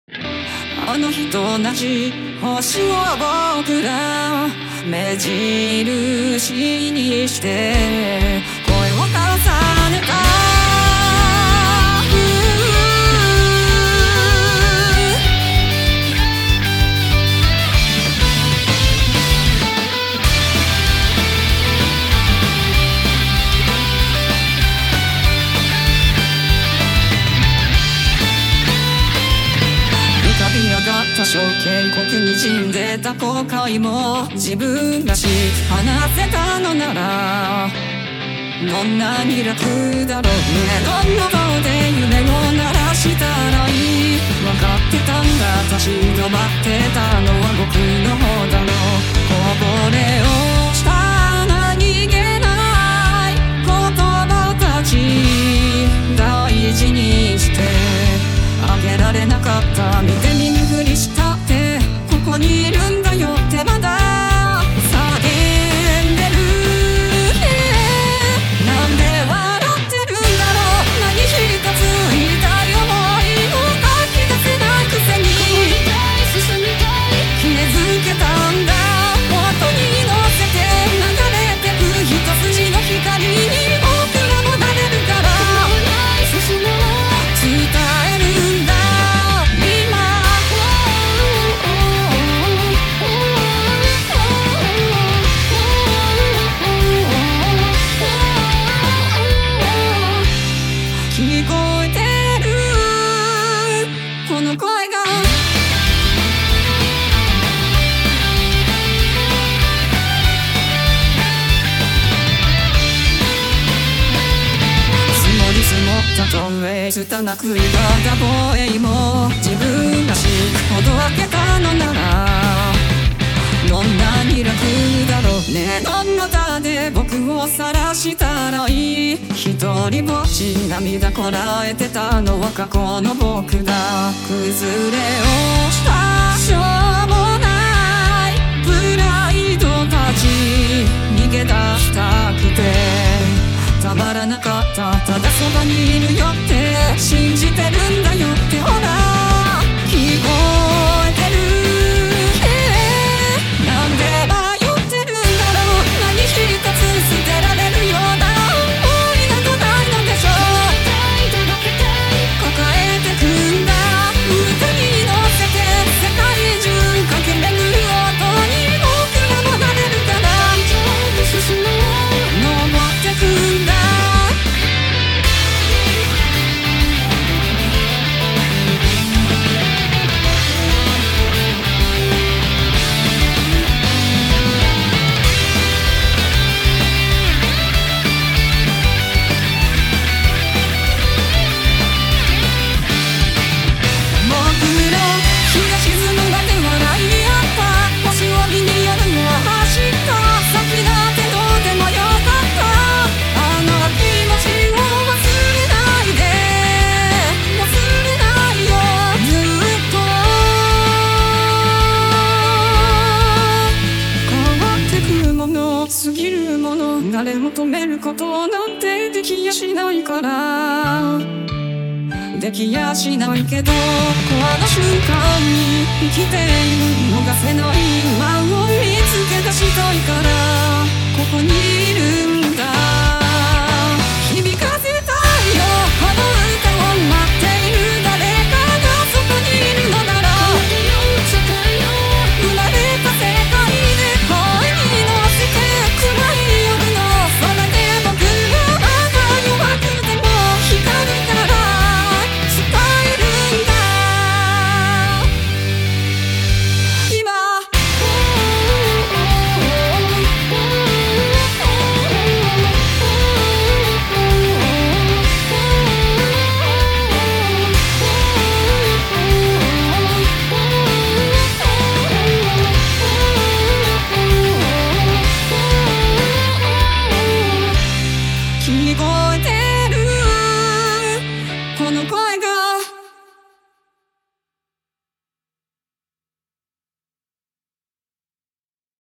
あの日と同じ星を僕ら目印にして声を重ねた小渓谷に沈んでた後悔も自分らし話せたのならどんなに楽だろうね。どんな顔で夢を鳴らしたらいい。分かってたんだ、立ち止まってたのは僕の方だろう。こぼれ落ちた何気ない言葉たち大事にしてあげられなかった。見て見ぬふりしたってここにいるんだよってまだ叫んでるね。なんで笑ってるんだろう。何一つ言いたい想いを書き出せないくせに決めつけたんだ。音に乗せて流れてく一筋の光に僕らもなれるから伝えるんだ。聞こえてるこの声が積もり積もった透明拙くいがった防衛も自分らしくほど開けたのならどんなに楽だろうね。どんな歌で僕を晒したらいい。一人ぼっち涙こらえてたのは過去の僕だ。崩れ落ちたしょうもないプライドたち逃げ出したくてたまらなかった。ただそばにいるよって信じてるんだよってほら聞こえてる。なんで迷ってるんだろう。何一つ捨てられるような思いなどないのでしょう。抱えてくんだ歌に乗せて世界中駆け巡る音に僕らもなれるから登ってくんだ。過ぎるもの誰も止めることなんてできやしないからできやしないけどこの瞬間に生きている逃せない馬を見つけ出したいからここにいるんだ。